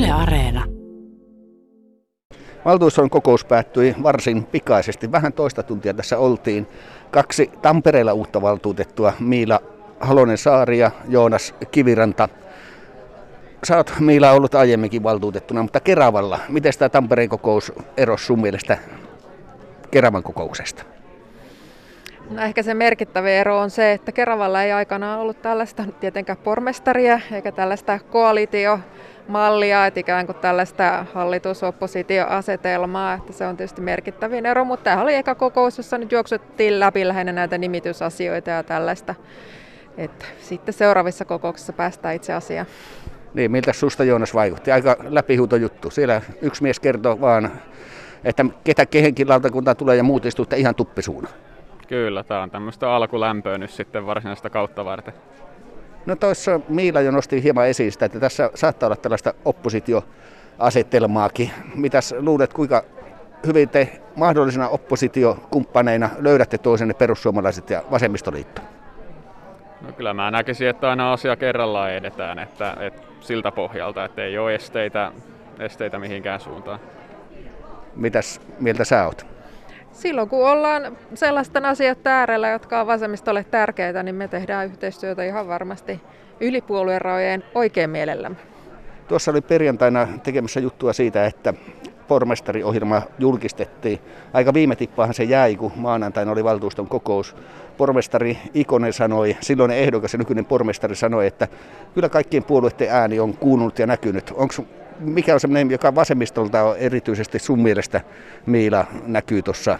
Yle Areena. Valtuuston kokous päättyi varsin pikaisesti. Vähän toista tuntia tässä oltiin. 2 Tampereella uutta valtuutettua, Miila Halonen-Saari ja Joonas Kiviranta. Sä oot, Miila, ollut aiemminkin valtuutettuna, mutta Keravalla. Miten tämä Tampereen kokous erosi sun mielestä Keravan kokouksesta? No ehkä se merkittävä ero on se, että Keravalla ei aikanaan ollut tällaista tietenkään pormestaria eikä tällaista koalitiomallia, että ikään kuin tällaista hallitus-oppositioasetelmaa, että se on tietysti merkittävin ero, mutta tämä oli eka kokous, jossa nyt juoksuttiin läpi lähinnä näitä nimitysasioita ja tällaista, että sitten seuraavissa kokouksissa päästään itse asiaan. Niin, miltä susta, Joonas, vaikutti? Aika läpihuuto juttu. Siellä yksi mies kertoo vaan, että ketä kehenkin lautakuntaan tulee ja muut istutte ihan tuppisuuna. Kyllä, tämä on tämmöistä alkulämpöä nyt sitten varsinaista kautta varten. No tuossa Miila jo nosti hieman esiin sitä, että tässä saattaa olla tällaista oppositioasetelmaakin. Mitäs luulet, kuinka hyvin te mahdollisena oppositiokumppaneina löydätte toisenne perussuomalaiset ja vasemmistoliitto? No kyllä mä näkisin, että aina asia kerrallaan edetään, että siltä pohjalta, että ei ole esteitä mihinkään suuntaan. Mitäs mieltä sä oot? Silloin kun ollaan sellaisten asioiden äärellä, jotka on vasemmistolle tärkeitä, niin me tehdään yhteistyötä ihan varmasti yli puoluerajojen oikein mielellämme. Tuossa oli perjantaina tekemässä juttua siitä, että pormestariohjelma julkistettiin. Aika viime tippaahan se jäi, kun maanantaina oli valtuuston kokous. Pormestari Ikonen sanoi, silloinen ehdokas ja nykyinen pormestari sanoi, että kyllä kaikkien puolueiden ääni on kuulunut ja näkynyt. Mikä on sellainen, joka vasemmistolta on erityisesti sun mielestä, Miila, näkyy tuossa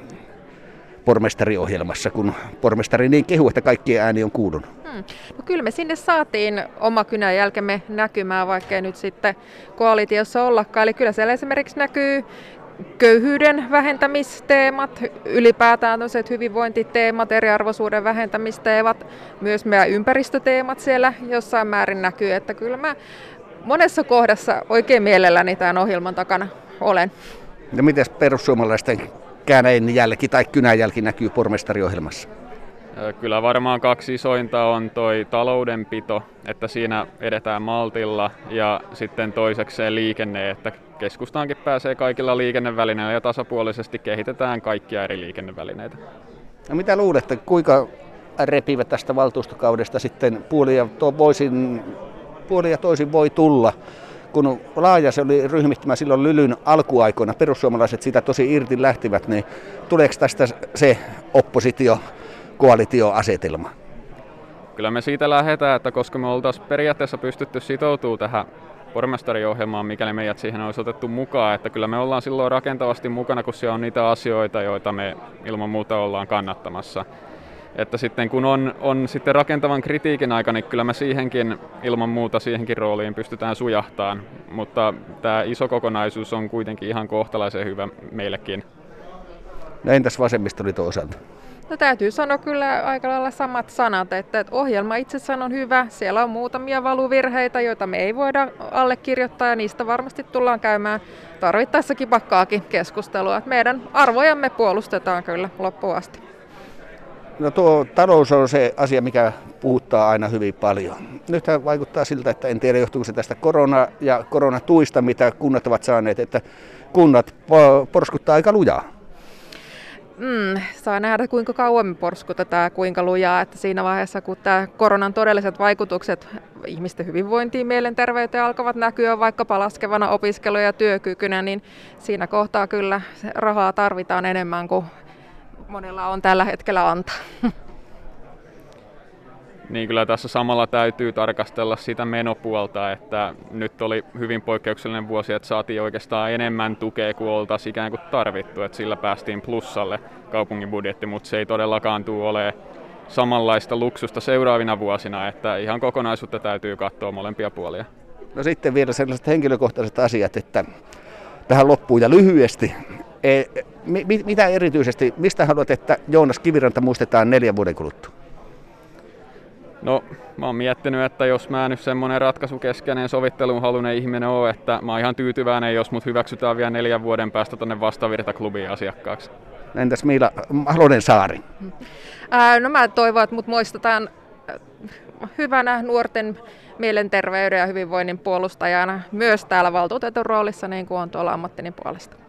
pormestariohjelmassa, kun pormestari niin kehuu, että kaikkien ääni on kuulunut? No kyllä me sinne saatiin oma kynänjälkemme näkymään, vaikkei nyt sitten koalitiossa ollakaan. Eli kyllä siellä esimerkiksi näkyy köyhyyden vähentämisteemat, ylipäätään hyvinvointiteemat, eriarvoisuuden vähentämisteemat, myös meidän ympäristöteemat siellä jossain määrin näkyy, että kyllä mä monessa kohdassa oikein mielelläni tämän ohjelman takana olen. No miten perussuomalaisten kääneenjälki tai kynänjälki näkyy pormestariohjelmassa? Kyllä varmaan 2 isointa on toi taloudenpito, että siinä edetään maltilla, ja sitten toisekseen liikenne, että keskustaankin pääsee kaikilla liikennevälineillä ja tasapuolisesti kehitetään kaikkia eri liikennevälineitä. No mitä luulette, kuinka repivät tästä valtuustokaudesta sitten puoli ja toisin voi tulla? Kun laaja se oli ryhmittymä silloin Lylyn alkuaikoina, perussuomalaiset siitä tosi irti lähtivät, niin tuleeko tästä se oppositio-koalitioasetelma? Kyllä me siitä lähdetään, että koska me oltaisiin periaatteessa pystytty sitoutumaan tähän pormestariohjelmaan, mikäli meidät siihen olisi otettu mukaan, että kyllä me ollaan silloin rakentavasti mukana, kun siellä on niitä asioita, joita me ilman muuta ollaan kannattamassa. Että sitten kun on sitten rakentavan kritiikin aika, niin kyllä me ilman muuta siihenkin rooliin pystytään sujahtamaan, mutta tämä iso kokonaisuus on kuitenkin ihan kohtalaisen hyvä meillekin. No entäs vasemmistoliiton osalta? No täytyy sanoa kyllä aika lailla samat sanat, että ohjelma itsessään on hyvä. Siellä on muutamia valuvirheitä, joita me ei voida allekirjoittaa ja niistä varmasti tullaan käymään tarvittaessa kipakkaakin keskustelua. Että meidän arvojamme puolustetaan kyllä loppuun asti. No tuo talous on se asia, mikä puhuttaa aina hyvin paljon. Nythän vaikuttaa siltä, että en tiedä johtuuko se tästä ja koronatuista, mitä kunnat ovat saaneet, että kunnat porskuttaa aika lujaa. Saa nähdä, kuinka kauan me porskutetaan ja kuinka lujaa, että siinä vaiheessa, kun tämä koronan todelliset vaikutukset ihmisten hyvinvointiin, mielenterveyteen alkavat näkyä vaikkapa laskevana opiskelu- ja työkykynä, niin siinä kohtaa kyllä rahaa tarvitaan enemmän kuin monella on tällä hetkellä antaa. Niin kyllä tässä samalla täytyy tarkastella sitä menopuolta, että nyt oli hyvin poikkeuksellinen vuosi, että saatiin oikeastaan enemmän tukea kuin oltaisiin ikään kuin tarvittu, että sillä päästiin plussalle kaupungin budjetti, mutta se ei todellakaan tule olemaan samanlaista luksusta seuraavina vuosina, että ihan kokonaisuutta täytyy katsoa molempia puolia. No sitten vielä sellaiset henkilökohtaiset asiat, että tähän loppuun ja lyhyesti. Mitä erityisesti, mistä haluat, että Joonas Kiviranta muistetaan 4 vuoden kuluttua? No, mä oon miettinyt, että jos mä nyt semmonen ratkaisukeskeinen sovittelun halunen ihminen oon, että mä oon ihan tyytyväinen, jos mut hyväksytään vielä 4 vuoden päästä tonne Vastavirta-klubiin asiakkaaksi. Entäs Miila Halonen-Saari? No mä toivon, että mut muistetaan hyvänä nuorten mielenterveyden ja hyvinvoinnin puolustajana myös täällä valtuutetun roolissa, niin kuin on tuolla ammattini puolesta.